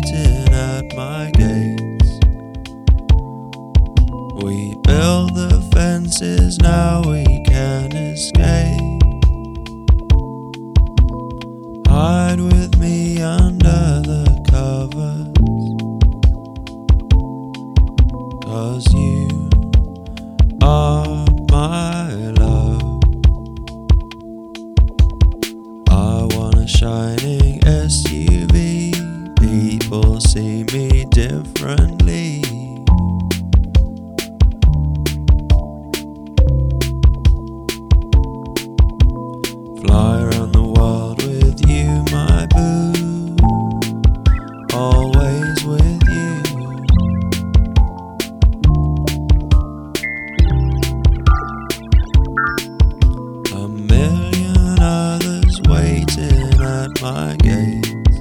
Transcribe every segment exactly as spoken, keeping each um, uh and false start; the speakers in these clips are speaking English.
waiting at my gates. We build the fences, now we can't escape. Hide with me under the covers, 'cause you are my love. I want a shining S U V, people see me differently. Fly around the world with you, my boo, always with you. A million others waiting at my gates.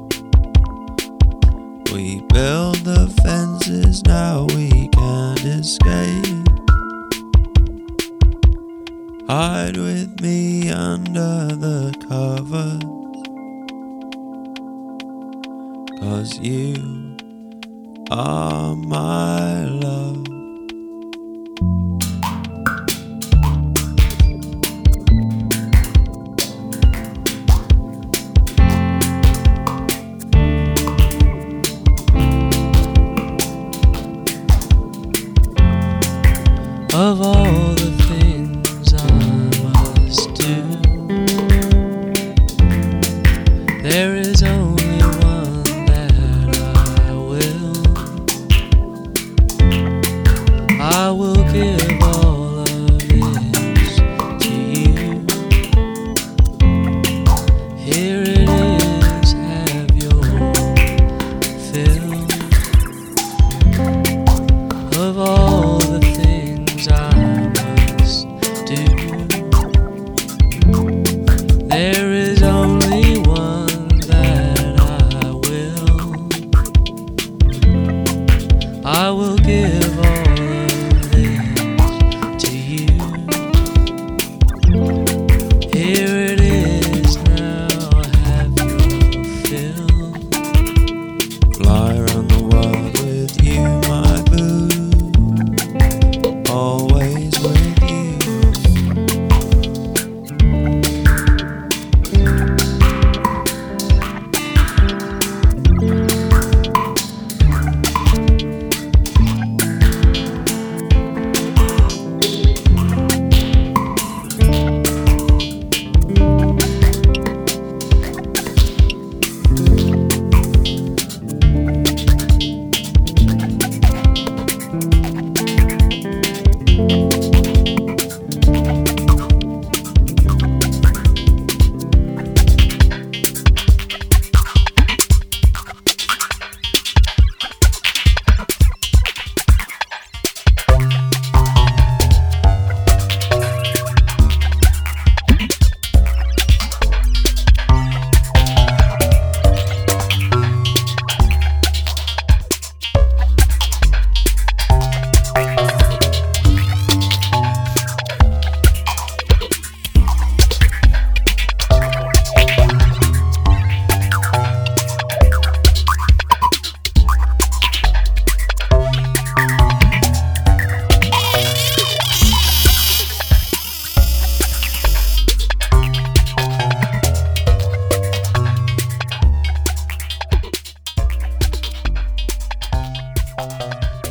We build the fences, now we can't escape. Hide with me under the covers, 'cause you are my love. Of all the things I must do, there is only one that I will. I will give all of this to you. Here it is, have your fill of all the things I must do. There is only one that I will. I will give all of this to you. Here it is, now have your fill. Fly around the world with you, my boo, always with you. Bye.